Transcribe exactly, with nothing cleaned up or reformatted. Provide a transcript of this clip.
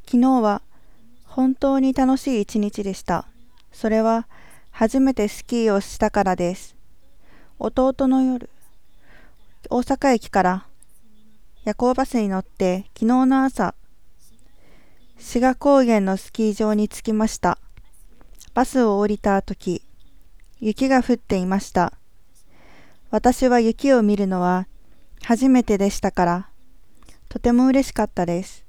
昨日は本当に楽しい一日でした。それは初めてスキーをしたからです。弟の夜、大阪駅から夜行バスに乗って昨日の朝、志賀高原のスキー場に着きました。バスを降りた時、雪が降っていました。私は雪を見るのは初めてでしたから、とても嬉しかったです。